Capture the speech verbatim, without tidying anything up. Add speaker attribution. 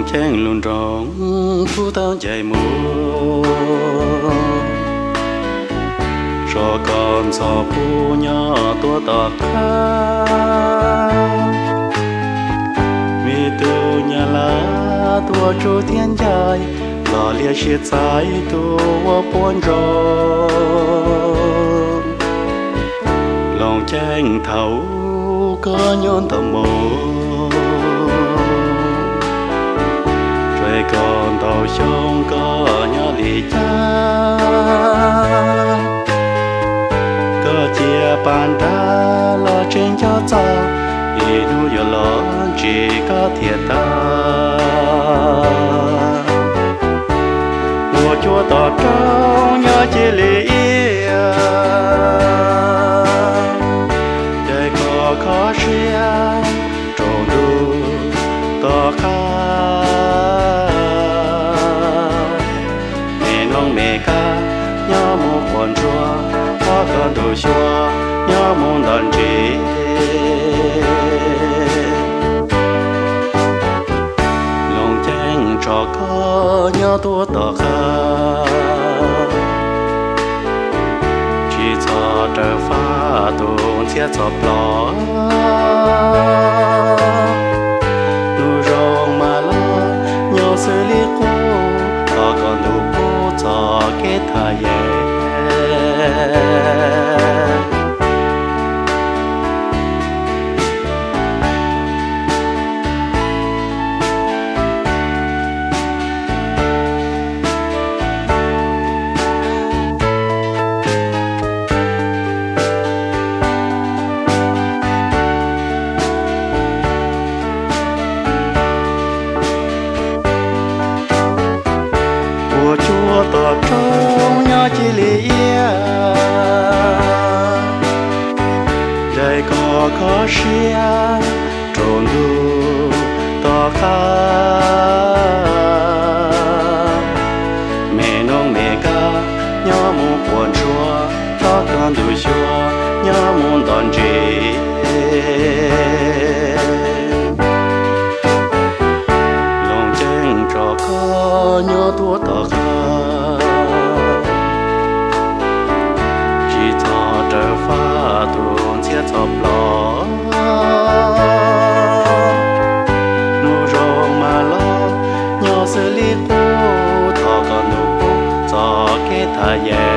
Speaker 1: chén luôn rong thu tao chạy mùa cho con gió phu nhỏ tua tọt khá mi tu nhà lá tua trôi thiên dài lò lia chiết trái tua buồn rong lòng chén thấu có nhon tầm mồ rồi còn tàu sông có nhỏ lì cha có chia bàn đá lo trên cho cha thì nu giờ lo chỉ có thiệt ta mùa chua tọt trong nhỏ chỉ lì đời có khó xia trộn đủ tọt khá mẹ ca nhớ mong còn chua có con đồ chua nhớ mong đàn chị lòng chén cho có nhớ tua tờ khá chỉ cho trở phá tuôn sẽ chọc lọ nụ rong mà lo nhớ xử lý cô có con đồ cho cái thời gian chúa tọt trong nhỏ chỉ lìa đời có khó xia trộn đủ tọt khá mẹ nông mẹ ca nhỏ muốn buồn chua cho con đủ chua nhỏ muốn đón chị lòng chén cho có nhỏ tua tọt khá trở phá tuôn sẽ chọc lọ nụ rong mà lo nhỏ xử lý cô thọ còn nụ cho cái thời gian